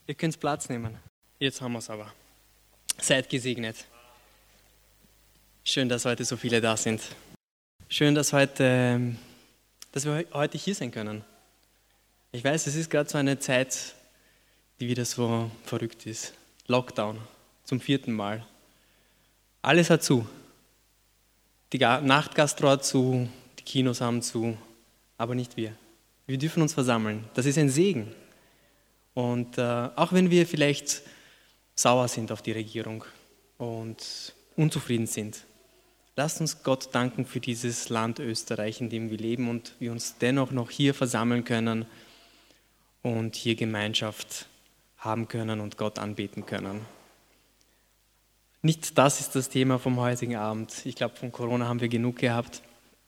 Ihr könnt Platz nehmen. Jetzt haben wir es aber. Seid gesegnet. Schön, dass heute so viele da sind. Schön, dass wir heute hier sein können. Ich weiß, es ist gerade so eine Zeit, die wieder so verrückt ist. Lockdown zum 4. Mal. Alles hat zu. Die Nachtgastro hat zu, die Kinos haben zu, aber nicht wir. Wir dürfen uns versammeln. Das ist ein Segen. Und auch wenn wir vielleicht sauer sind auf die Regierung und unzufrieden sind, lasst uns Gott danken für dieses Land Österreich, in dem wir leben und wir uns dennoch noch hier versammeln können und hier Gemeinschaft haben können und Gott anbeten können. Nicht das ist das Thema vom heutigen Abend. Ich glaube, von Corona haben wir genug gehabt.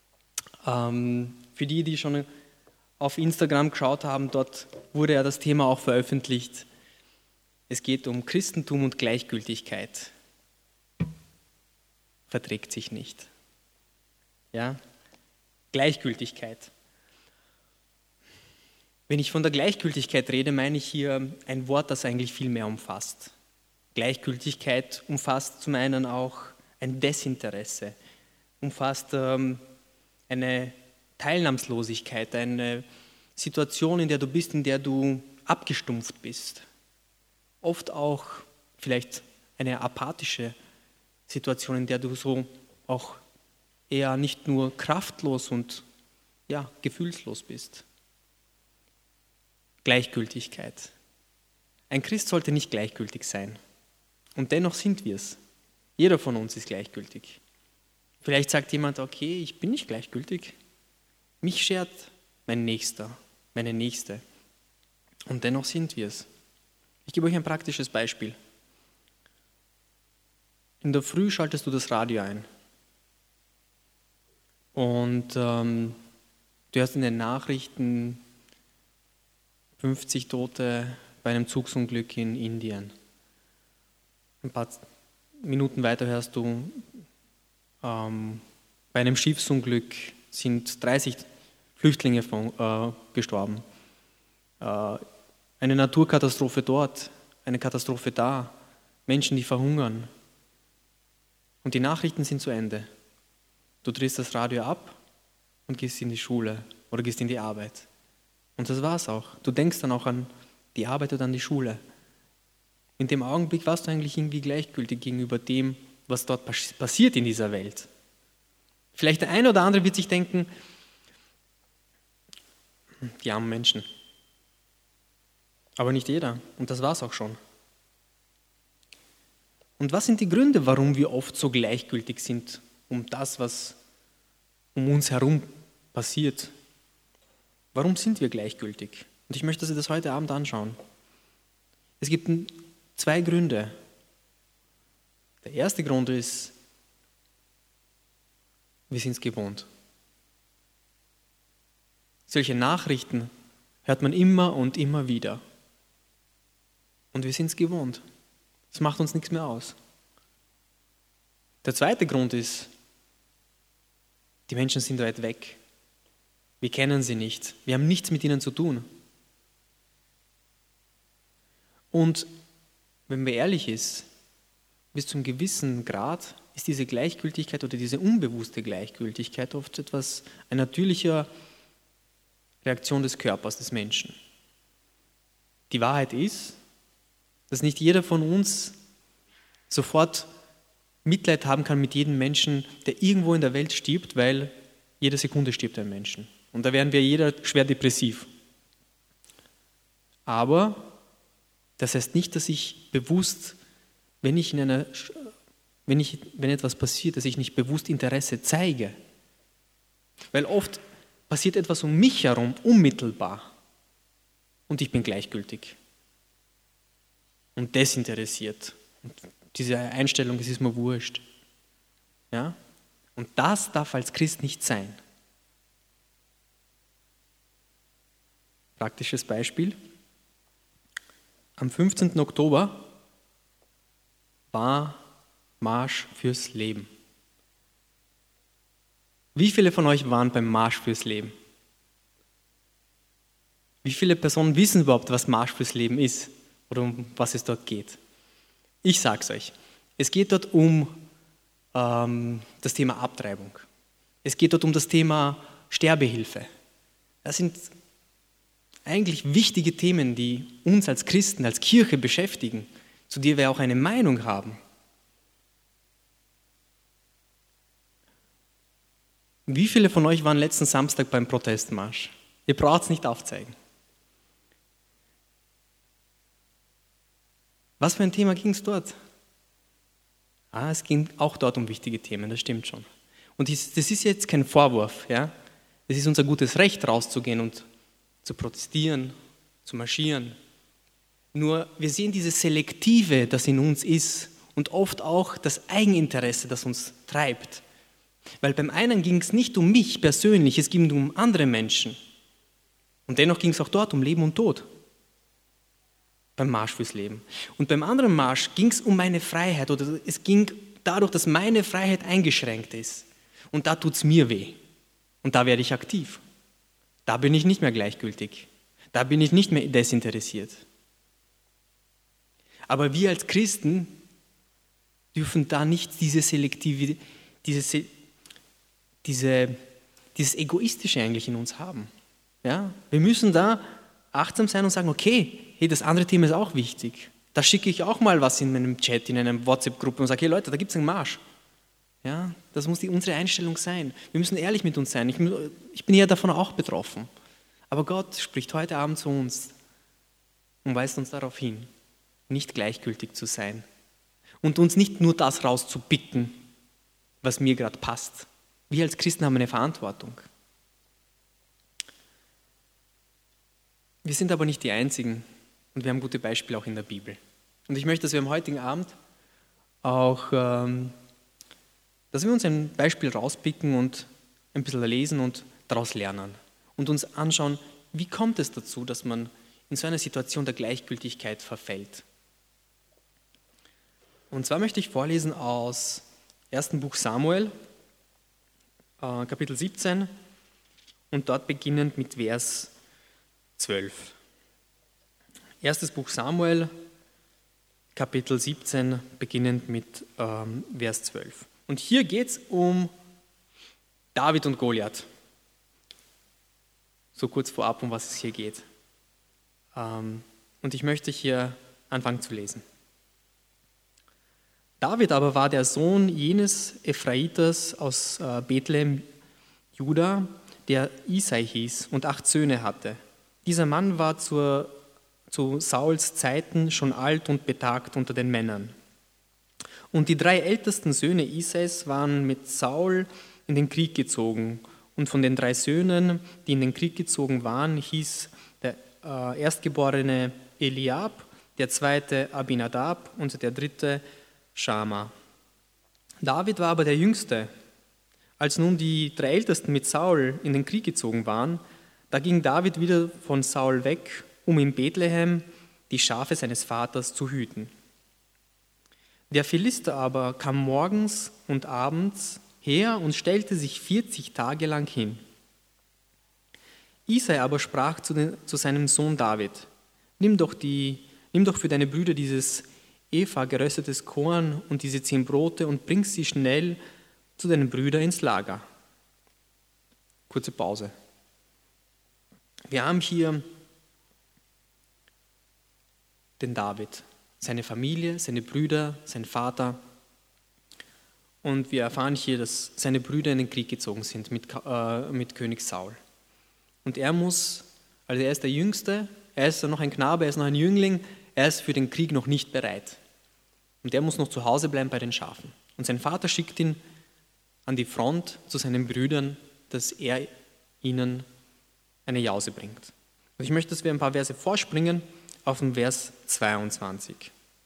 Für die schon auf Instagram geschaut haben, dort wurde ja das Thema auch veröffentlicht. Es geht um Christentum und Gleichgültigkeit. Verträgt sich nicht. Ja? Gleichgültigkeit. Wenn ich von der Gleichgültigkeit rede, meine ich hier ein Wort, das eigentlich viel mehr umfasst. Gleichgültigkeit umfasst zum einen auch ein Desinteresse, umfasst eine Teilnahmslosigkeit, eine Situation, in der du bist, in der du abgestumpft bist. Oft auch vielleicht eine apathische Situation, in der du so auch eher nicht nur kraftlos und gefühlslos bist. Gleichgültigkeit. Ein Christ sollte nicht gleichgültig sein. Und dennoch sind wir es. Jeder von uns ist gleichgültig. Vielleicht sagt jemand, okay, ich bin nicht gleichgültig. Mich schert mein Nächster, meine Nächste. Und dennoch sind wir es. Ich gebe euch ein praktisches Beispiel. In der Früh schaltest du das Radio ein. Und du hörst in den Nachrichten 50 Tote bei einem Zugsunglück in Indien. Ein paar Minuten weiter hörst du, bei einem Schiffsunglück sind 30 Flüchtlinge gestorben. Eine Naturkatastrophe dort, eine Katastrophe da, Menschen, die verhungern. Und die Nachrichten sind zu Ende. Du drehst das Radio ab und gehst in die Schule oder gehst in die Arbeit. Und das war's auch. Du denkst dann auch an die Arbeit oder an die Schule. In dem Augenblick warst du eigentlich irgendwie gleichgültig gegenüber dem, was dort passiert in dieser Welt. Vielleicht der eine oder andere wird sich denken, die armen Menschen. Aber nicht jeder. Und das war's auch schon. Und was sind die Gründe, warum wir oft so gleichgültig sind um das, was um uns herum passiert? Warum sind wir gleichgültig? Und ich möchte, dass wir das heute Abend anschauen. Es gibt 2 Gründe. Der erste Grund ist, wir sind es gewohnt. Solche Nachrichten hört man immer und immer wieder. Und wir sind es gewohnt. Es macht uns nichts mehr aus. Der zweite Grund ist, die Menschen sind weit weg. Wir kennen sie nicht. Wir haben nichts mit ihnen zu tun. Und wenn man ehrlich ist, bis zu einem gewissen Grad ist diese Gleichgültigkeit oder diese unbewusste Gleichgültigkeit oft eine natürliche Reaktion des Körpers, des Menschen. Die Wahrheit ist, dass nicht jeder von uns sofort Mitleid haben kann mit jedem Menschen, der irgendwo in der Welt stirbt, weil jede Sekunde stirbt ein Mensch. Und da wären wir jeder schwer depressiv. Aber das heißt nicht, dass ich bewusst, wenn etwas passiert, dass ich nicht bewusst Interesse zeige. Weil oft passiert etwas um mich herum unmittelbar und ich bin gleichgültig und desinteressiert. Und diese Einstellung, das ist mir wurscht. Ja? Und das darf als Christ nicht sein. Praktisches Beispiel. Am 15. Oktober war Marsch fürs Leben. Wie viele von euch waren beim Marsch fürs Leben? Wie viele Personen wissen überhaupt, was Marsch fürs Leben ist? oder um was es dort geht. Ich sag's euch, es geht dort um das Thema Abtreibung. Es geht dort um das Thema Sterbehilfe. Das sind eigentlich wichtige Themen, die uns als Christen, als Kirche beschäftigen, zu der wir auch eine Meinung haben. Wie viele von euch waren letzten Samstag beim Protestmarsch? Ihr braucht es nicht aufzeigen. Was für ein Thema ging es dort? Es ging auch dort um wichtige Themen, das stimmt schon. Und das ist jetzt kein Vorwurf. Ja? Es ist unser gutes Recht, rauszugehen und zu protestieren, zu marschieren. Nur wir sehen dieses Selektive, das in uns ist und oft auch das Eigeninteresse, das uns treibt. Weil beim einen ging es nicht um mich persönlich, es ging um andere Menschen. Und dennoch ging es auch dort um Leben und Tod. Beim Marsch fürs Leben. Und beim anderen Marsch ging es um meine Freiheit oder es ging dadurch, dass meine Freiheit eingeschränkt ist. Und da tut es mir weh. Und da werde ich aktiv. Da bin ich nicht mehr gleichgültig. Da bin ich nicht mehr desinteressiert. Aber wir als Christen dürfen da nicht diese selektive, dieses Egoistische eigentlich in uns haben. Ja? Wir müssen da achtsam sein und sagen, okay, hey, das andere Thema ist auch wichtig. Da schicke ich auch mal was in meinem Chat, in einer WhatsApp-Gruppe und sage, hey Leute, da gibt es einen Marsch. Ja? Das muss unsere Einstellung sein. Wir müssen ehrlich mit uns sein. Ich bin ja davon auch betroffen. Aber Gott spricht heute Abend zu uns und weist uns darauf hin, nicht gleichgültig zu sein und uns nicht nur das rauszupicken, was mir gerade passt. Wir als Christen haben eine Verantwortung. Wir sind aber nicht die Einzigen und wir haben gute Beispiele auch in der Bibel. Und ich möchte, dass wir am heutigen Abend auch, dass wir uns ein Beispiel rauspicken und ein bisschen lesen und daraus lernen und uns anschauen, wie kommt es dazu, dass man in so einer Situation der Gleichgültigkeit verfällt. Und zwar möchte ich vorlesen aus 1. Buch Samuel, Kapitel 17 und dort beginnend mit Vers 12. 1. Buch Samuel, Kapitel 17, beginnend mit Vers 12. Und hier geht es um David und Goliath. So kurz vorab, um was es hier geht. Und ich möchte hier anfangen zu lesen. David aber war der Sohn jenes Ephraiters aus Bethlehem, Juda, der Isai hieß und 8 Söhne hatte. Dieser Mann war zu Sauls Zeiten schon alt und betagt unter den Männern. Und die 3 ältesten Söhne Isais waren mit Saul in den Krieg gezogen. Und von den 3 Söhnen, die in den Krieg gezogen waren, hieß der erstgeborene Eliab, der zweite Abinadab und der dritte Schama. David war aber der Jüngste. Als nun die 3 Ältesten mit Saul in den Krieg gezogen waren, da ging David wieder von Saul weg, um in Bethlehem die Schafe seines Vaters zu hüten. Der Philister aber kam morgens und abends her und stellte sich 40 Tage lang hin. Isai aber sprach zu seinem Sohn David, nimm doch für deine Brüder dieses Epha geröstetes Korn und diese 10 Brote und bring sie schnell zu deinen Brüdern ins Lager. Kurze Pause. Wir haben hier den David, seine Familie, seine Brüder, sein Vater. Und wir erfahren hier, dass seine Brüder in den Krieg gezogen sind mit König Saul. Und er ist der Jüngste, er ist noch ein Knabe, er ist noch ein Jüngling, er ist für den Krieg noch nicht bereit. Und er muss noch zu Hause bleiben bei den Schafen. Und sein Vater schickt ihn an die Front zu seinen Brüdern, dass er ihnen eine Jause bringt. Und ich möchte, dass wir ein paar Verse vorspringen auf den Vers 22.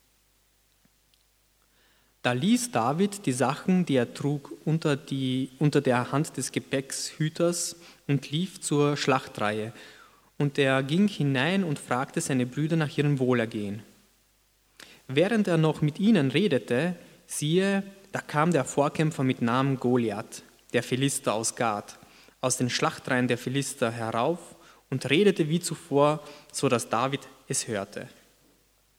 Da ließ David die Sachen, die er trug, unter der Hand des Gepäckshüters und lief zur Schlachtreihe. Und er ging hinein und fragte seine Brüder nach ihrem Wohlergehen. Während er noch mit ihnen redete, siehe, da kam der Vorkämpfer mit Namen Goliath, der Philister aus Gath, aus den Schlachtreihen der Philister herauf und redete wie zuvor, so dass David es hörte.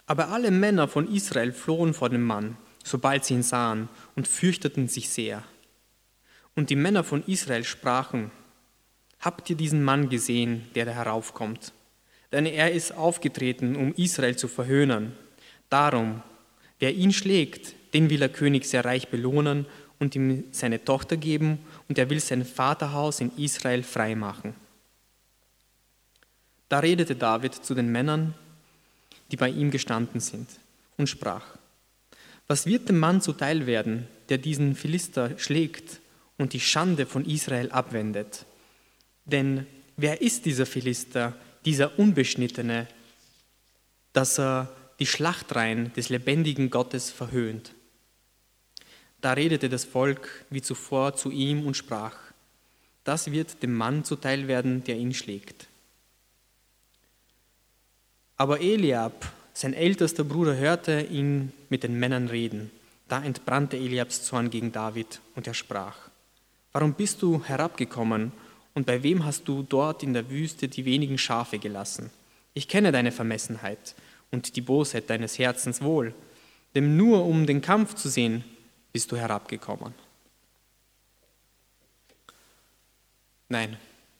Aber alle Männer von Israel flohen vor dem Mann, sobald sie ihn sahen, und fürchteten sich sehr. Und die Männer von Israel sprachen: Habt ihr diesen Mann gesehen, der da heraufkommt? Denn er ist aufgetreten, um Israel zu verhöhnen. Darum, wer ihn schlägt, den will der König sehr reich belohnen und ihm seine Tochter geben, und er will sein Vaterhaus in Israel freimachen. Da redete David zu den Männern, die bei ihm gestanden sind, und sprach: Was wird dem Mann zuteil werden, der diesen Philister schlägt und die Schande von Israel abwendet? Denn wer ist dieser Philister, dieser Unbeschnittene, dass er die Schlachtreihen des lebendigen Gottes verhöhnt? Da redete das Volk wie zuvor zu ihm und sprach: Das wird dem Mann zuteil werden, der ihn schlägt. Aber Eliab, sein ältester Bruder, hörte ihn mit den Männern reden. Da entbrannte Eliabs Zorn gegen David und er sprach: Warum bist du herabgekommen und bei wem hast du dort in der Wüste die wenigen Schafe gelassen? Ich kenne deine Vermessenheit und die Bosheit deines Herzens wohl, denn nur um den Kampf zu sehen, bist du herabgekommen. Nein,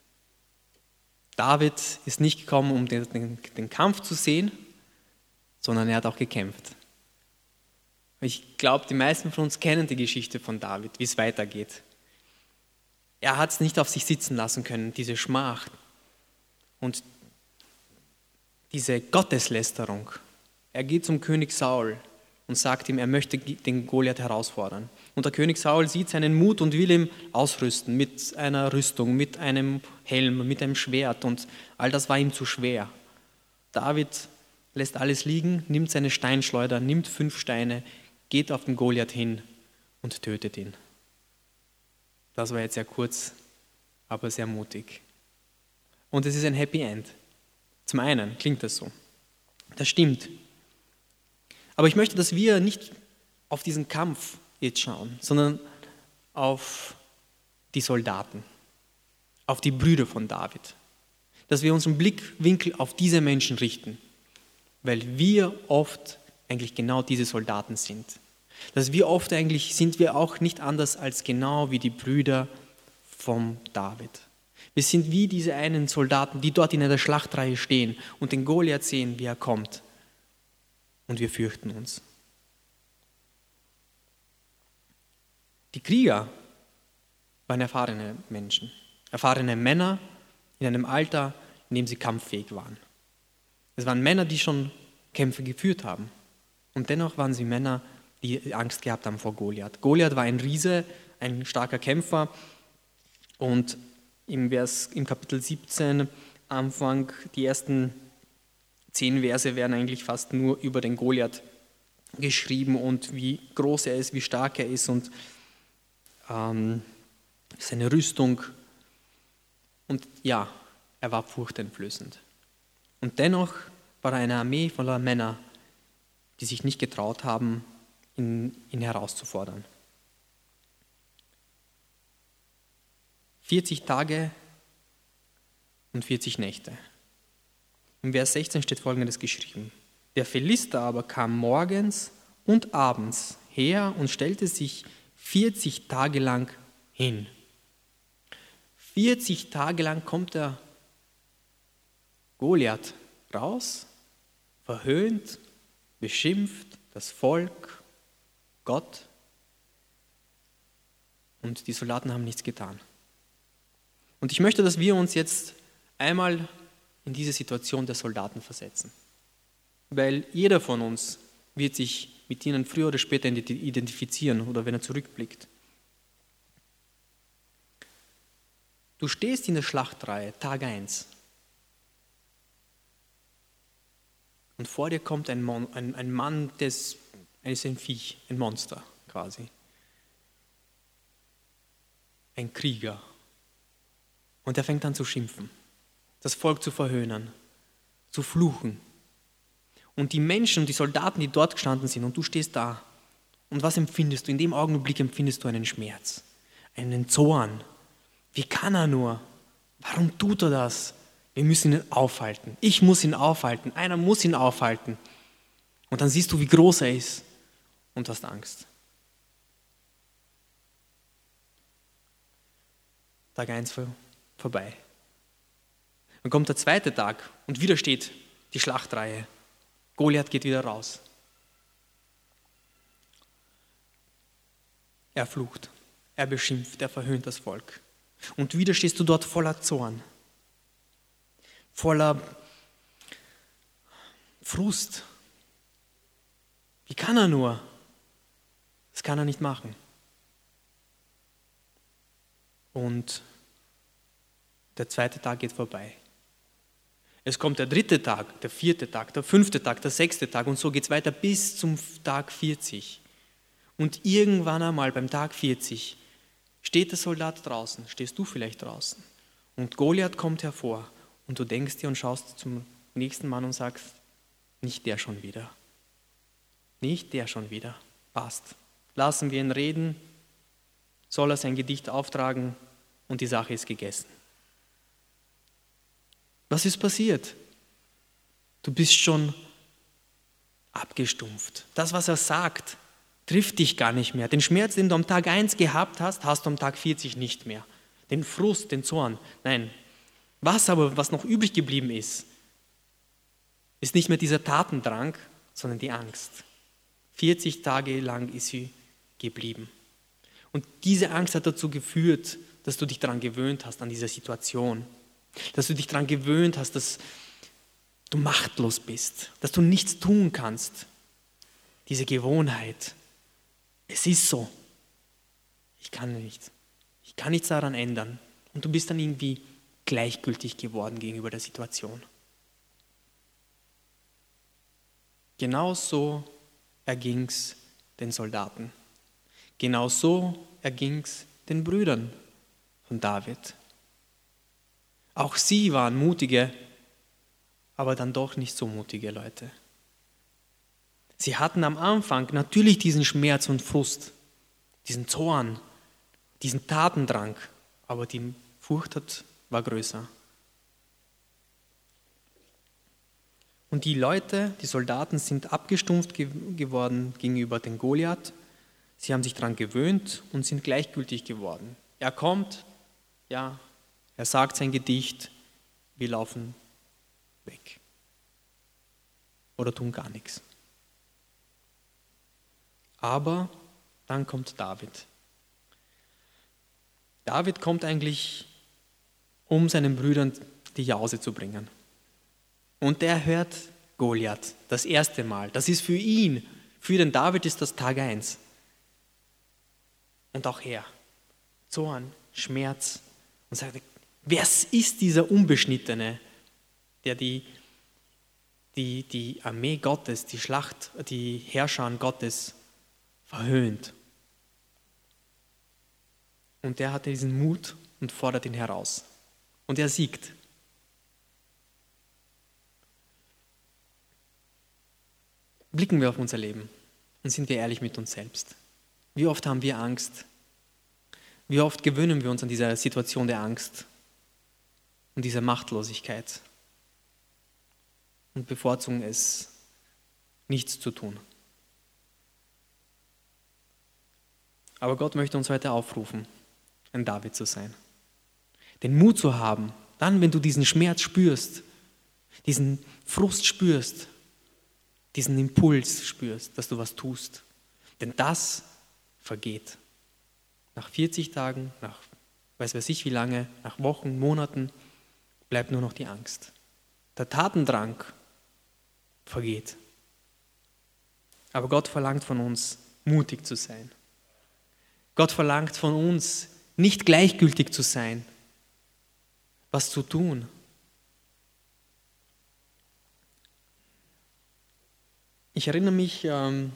David ist nicht gekommen, um den Kampf zu sehen, sondern er hat auch gekämpft. Ich glaube, die meisten von uns kennen die Geschichte von David, wie es weitergeht. Er hat es nicht auf sich sitzen lassen können, diese Schmach und diese Gotteslästerung. Er geht zum König Saul und sagt ihm, er möchte den Goliath herausfordern. Und der König Saul sieht seinen Mut und will ihn ausrüsten mit einer Rüstung, mit einem Helm, mit einem Schwert, und all das war ihm zu schwer. David lässt alles liegen, nimmt seine Steinschleuder, nimmt 5 Steine, geht auf den Goliath hin und tötet ihn. Das war jetzt sehr kurz, aber sehr mutig. Und es ist ein Happy End. Zum einen klingt das so. Das stimmt. Aber ich möchte, dass wir nicht auf diesen Kampf jetzt schauen, sondern auf die Soldaten, auf die Brüder von David. Dass wir unseren Blickwinkel auf diese Menschen richten, weil wir oft eigentlich genau diese Soldaten sind. Dass wir oft eigentlich sind wir auch nicht anders als genau wie die Brüder von David. Wir sind wie diese einen Soldaten, die dort in einer Schlachtreihe stehen und den Goliath sehen, wie er kommt. Und wir fürchten uns. Die Krieger waren erfahrene Menschen, erfahrene Männer in einem Alter, in dem sie kampffähig waren. Es waren Männer, die schon Kämpfe geführt haben. Und dennoch waren sie Männer, die Angst gehabt haben vor Goliath. Goliath war ein Riese, ein starker Kämpfer. Und im Kapitel 17, Anfang, die ersten 10 Verse werden eigentlich fast nur über den Goliath geschrieben und wie groß er ist, wie stark er ist und seine Rüstung. Und ja, er war furchteinflößend. Und dennoch war er eine Armee voller Männer, die sich nicht getraut haben, ihn herauszufordern. 40 Tage und 40 Nächte. Im Vers 16 steht Folgendes geschrieben: Der Philister aber kam morgens und abends her und stellte sich 40 Tage lang hin. 40 Tage lang kommt der Goliath raus, verhöhnt, beschimpft das Volk, Gott, und die Soldaten haben nichts getan. Und ich möchte, dass wir uns jetzt einmal in diese Situation der Soldaten versetzen. Weil jeder von uns wird sich mit ihnen früher oder später identifizieren oder wenn er zurückblickt. Du stehst in der Schlachtreihe, Tag 1. Und vor dir kommt ein Mann, der ist ein Viech, ein Monster quasi. Ein Krieger. Und er fängt an zu schimpfen, das Volk zu verhöhnen, zu fluchen. Und die Menschen, die Soldaten, die dort gestanden sind, und du stehst da. Und was empfindest du? In dem Augenblick empfindest du einen Schmerz, einen Zorn. Wie kann er nur? Warum tut er das? Wir müssen ihn aufhalten. Ich muss ihn aufhalten. Einer muss ihn aufhalten. Und dann siehst du, wie groß er ist und hast Angst. Tag 1 vorbei. Dann kommt der zweite Tag und wieder steht die Schlachtreihe. Goliath geht wieder raus. Er flucht, er beschimpft, er verhöhnt das Volk. Und wieder stehst du dort voller Zorn, voller Frust. Wie kann er nur? Das kann er nicht machen. Und der zweite Tag geht vorbei. Es kommt der dritte Tag, der vierte Tag, der fünfte Tag, der sechste Tag und so geht es weiter bis zum Tag 40. Und irgendwann einmal beim Tag 40 steht der Soldat draußen, stehst du vielleicht draußen und Goliath kommt hervor und du denkst dir und schaust zum nächsten Mann und sagst, nicht der schon wieder. Nicht der schon wieder. Passt. Lassen wir ihn reden, soll er sein Gedicht auftragen und die Sache ist gegessen. Was ist passiert? Du bist schon abgestumpft. Das, was er sagt, trifft dich gar nicht mehr. Den Schmerz, den du am Tag 1 gehabt hast, hast du am Tag 40 nicht mehr. Den Frust, den Zorn, nein. Was noch übrig geblieben ist nicht mehr dieser Tatendrang, sondern die Angst. 40 Tage lang ist sie geblieben. Und diese Angst hat dazu geführt, dass du dich daran gewöhnt hast, an diese Situation. Dass du dich daran gewöhnt hast, dass du machtlos bist, dass du nichts tun kannst. Diese Gewohnheit. Es ist so. Ich kann nichts daran ändern. Und du bist dann irgendwie gleichgültig geworden gegenüber der Situation. Genau so erging es den Soldaten. Genau so erging es den Brüdern von David. Auch sie waren mutige, aber dann doch nicht so mutige Leute. Sie hatten am Anfang natürlich diesen Schmerz und Frust, diesen Zorn, diesen Tatendrang, aber die Furcht war größer. Und die Leute, die Soldaten, sind abgestumpft geworden gegenüber dem Goliath. Sie haben sich daran gewöhnt und sind gleichgültig geworden. Er kommt, ja, er sagt sein Gedicht, wir laufen weg. Oder tun gar nichts. Aber dann kommt David. David kommt eigentlich, um seinen Brüdern die Jause zu bringen. Und der hört Goliath das erste Mal. Das ist für ihn, für den David ist das Tag 1. Und auch er, Zorn, Schmerz und sagt, wer ist dieser Unbeschnittene, der die Armee Gottes, die Herrscher Gottes verhöhnt? Und der hatte diesen Mut und fordert ihn heraus. Und er siegt. Blicken wir auf unser Leben und sind wir ehrlich mit uns selbst. Wie oft haben wir Angst? Wie oft gewöhnen wir uns an dieser Situation der Angst und dieser Machtlosigkeit und bevorzugen es, nichts zu tun? Aber Gott möchte uns heute aufrufen, ein David zu sein. Den Mut zu haben, dann, wenn du diesen Schmerz spürst, diesen Frust spürst, diesen Impuls spürst, dass du was tust. Denn das vergeht. Nach 40 Tagen, nach weiß ich wie lange, nach Wochen, Monaten, bleibt nur noch die Angst. Der Tatendrang vergeht. Aber Gott verlangt von uns, mutig zu sein. Gott verlangt von uns, nicht gleichgültig zu sein, was zu tun. Ich erinnere mich, ich habe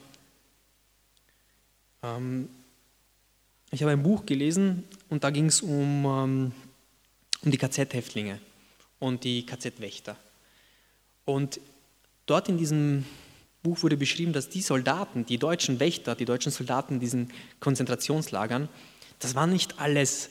ein Buch gelesen und da ging es um die KZ-Häftlinge und die KZ-Wächter. Und dort in diesem Buch wurde beschrieben, dass die Soldaten, die deutschen Wächter, die deutschen Soldaten in diesen Konzentrationslagern, das waren nicht alles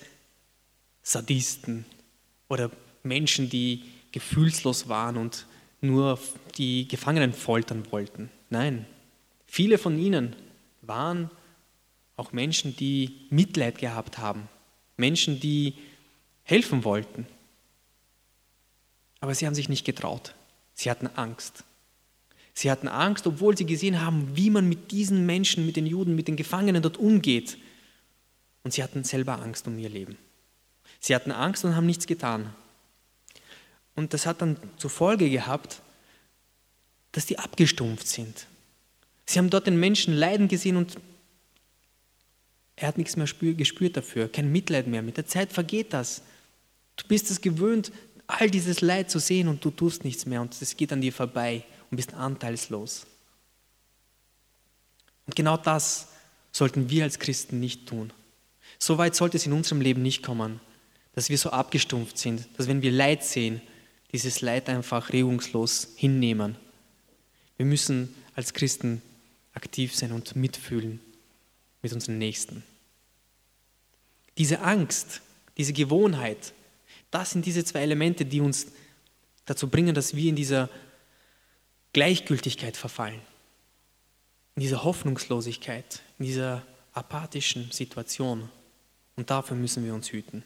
Sadisten oder Menschen, die gefühlslos waren und nur die Gefangenen foltern wollten. Nein, viele von ihnen waren auch Menschen, die Mitleid gehabt haben, Menschen, die helfen wollten. Aber sie haben sich nicht getraut. Sie hatten Angst. Sie hatten Angst, obwohl sie gesehen haben, wie man mit diesen Menschen, mit den Juden, mit den Gefangenen dort umgeht. Und sie hatten selber Angst um ihr Leben. Sie hatten Angst und haben nichts getan. Und das hat dann zur Folge gehabt, dass die abgestumpft sind. Sie haben dort den Menschen leiden gesehen und er hat nichts mehr gespürt dafür, kein Mitleid mehr. Mit der Zeit vergeht das. Du bist es gewöhnt, all dieses Leid zu sehen und du tust nichts mehr und es geht an dir vorbei und bist anteilslos. Und genau das sollten wir als Christen nicht tun. So weit sollte es in unserem Leben nicht kommen, dass wir so abgestumpft sind, dass wenn wir Leid sehen, dieses Leid einfach regungslos hinnehmen. Wir müssen als Christen aktiv sein und mitfühlen mit unseren Nächsten. Diese Angst, diese Gewohnheit, das sind diese zwei Elemente, die uns dazu bringen, dass wir in dieser Gleichgültigkeit verfallen, in dieser Hoffnungslosigkeit, in dieser apathischen Situation. Und dafür müssen wir uns hüten.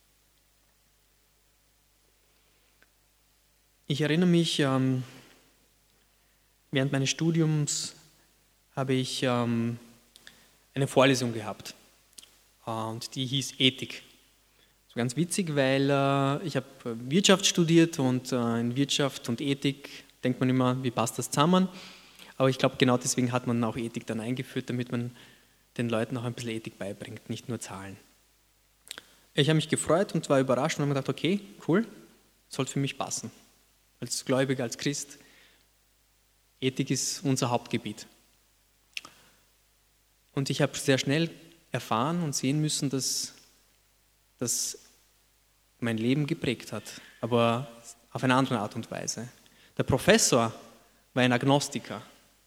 Ich erinnere mich, während meines Studiums habe ich eine Vorlesung gehabt und die hieß Ethik. Das war ganz witzig, weil ich habe Wirtschaft studiert und in Wirtschaft und Ethik denkt man immer, wie passt das zusammen? Aber ich glaube, genau deswegen hat man auch Ethik dann eingeführt, damit man den Leuten auch ein bisschen Ethik beibringt, nicht nur Zahlen. Ich habe mich gefreut und war überrascht und habe mir gedacht, okay, cool, sollte für mich passen. Als Gläubiger, als Christ, Ethik ist unser Hauptgebiet. Und ich habe sehr schnell erfahren und sehen müssen, dass das mein Leben geprägt hat, aber auf eine andere Art und Weise. Der Professor war ein Agnostiker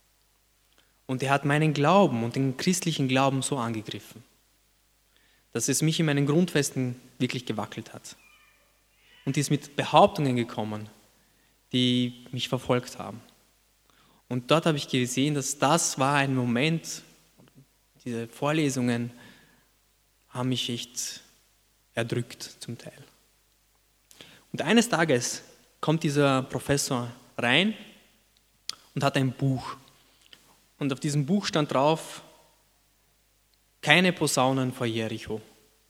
und er hat meinen Glauben und den christlichen Glauben so angegriffen, dass es mich in meinen Grundfesten wirklich gewackelt hat. Und ist mit Behauptungen gekommen, die mich verfolgt haben. Und dort habe ich gesehen, dass das war ein Moment, diese Vorlesungen haben mich echt erdrückt zum Teil. Und eines Tages kommt dieser Professor rein und hat ein Buch. Und auf diesem Buch stand drauf, keine Posaunen vor Jericho.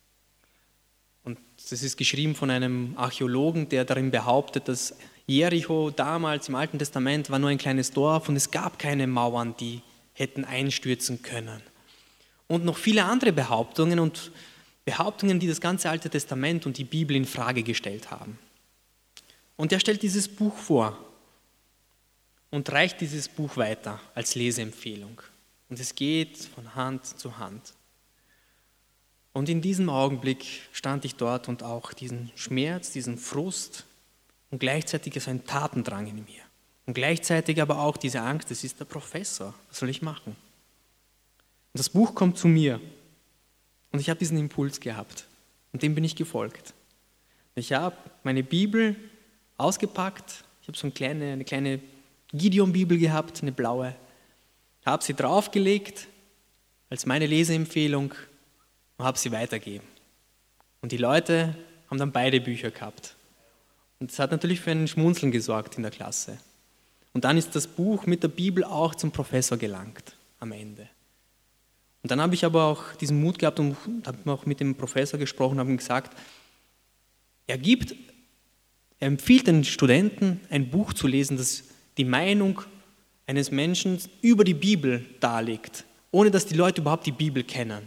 Und das ist geschrieben von einem Archäologen, der darin behauptet, dass Jericho damals im Alten Testament war nur ein kleines Dorf und es gab keine Mauern, die hätten einstürzen können. Und noch viele andere Behauptungen, die das ganze Alte Testament und die Bibel in Frage gestellt haben. Und er stellt dieses Buch vor und reicht dieses Buch weiter als Leseempfehlung. Und es geht von Hand zu Hand. Und in diesem Augenblick stand ich dort und auch diesen Schmerz, diesen Frust und gleichzeitig so ein Tatendrang in mir. Und gleichzeitig aber auch diese Angst, das ist der Professor, was soll ich machen? Und das Buch kommt zu mir und ich habe diesen Impuls gehabt und dem bin ich gefolgt. Ich habe meine Bibel ausgepackt, ich habe so eine kleine Gideon-Bibel gehabt, eine blaue, habe sie draufgelegt als meine Leseempfehlung und habe sie weitergegeben. Und die Leute haben dann beide Bücher gehabt. Und das hat natürlich für ein Schmunzeln gesorgt in der Klasse. Und dann ist das Buch mit der Bibel auch zum Professor gelangt am Ende. Und dann habe ich aber auch diesen Mut gehabt und habe auch mit dem Professor gesprochen und habe ihm gesagt, er empfiehlt den Studenten, ein Buch zu lesen, das die Meinung eines Menschen über die Bibel darlegt, ohne dass die Leute überhaupt die Bibel kennen.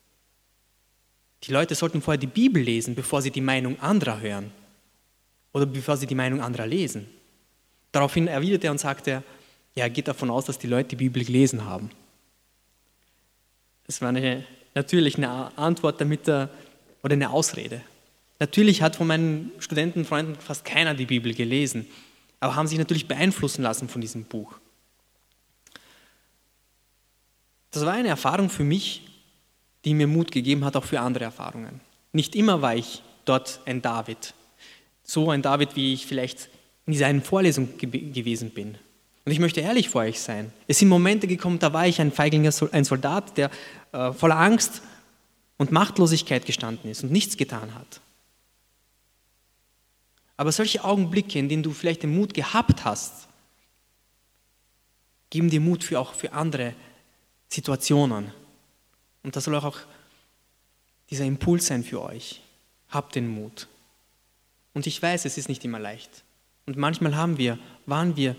Die Leute sollten vorher die Bibel lesen, bevor sie die Meinung anderer hören oder bevor sie die Meinung anderer lesen. Daraufhin erwidert er und sagt er geht davon aus, dass die Leute die Bibel gelesen haben. Das war natürlich eine Antwort oder eine Ausrede. Natürlich hat von meinen Studentenfreunden fast keiner die Bibel gelesen, aber haben sich natürlich beeinflussen lassen von diesem Buch. Das war eine Erfahrung für mich, die mir Mut gegeben hat, auch für andere Erfahrungen. Nicht immer war ich dort ein David. So ein David, wie ich vielleicht in dieser einen Vorlesung gewesen bin. Und ich möchte ehrlich vor euch sein. Es sind Momente gekommen, da war ich ein Feigling, ein Soldat, der voller Angst und Machtlosigkeit gestanden ist und nichts getan hat. Aber solche Augenblicke, in denen du vielleicht den Mut gehabt hast, geben dir Mut auch für andere Situationen. Und das soll auch dieser Impuls sein für euch. Habt den Mut. Und ich weiß, es ist nicht immer leicht. Und manchmal waren wir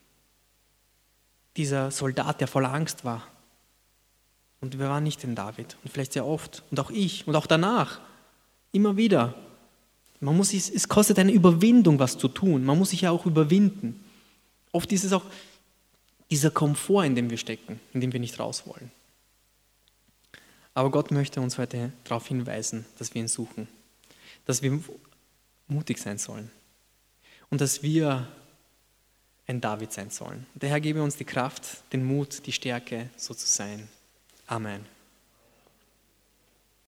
dieser Soldat, der voller Angst war. Und wir waren nicht den David. Und vielleicht sehr oft. Und auch ich. Und auch danach. Immer wieder. Es kostet eine Überwindung, was zu tun. Man muss sich ja auch überwinden. Oft ist es auch dieser Komfort, in dem wir stecken, in dem wir nicht raus wollen. Aber Gott möchte uns heute darauf hinweisen, dass wir ihn suchen. Dass wir mutig sein sollen. Und dass wir ein David sein sollen. Der Herr gebe uns die Kraft, den Mut, die Stärke, so zu sein. Amen.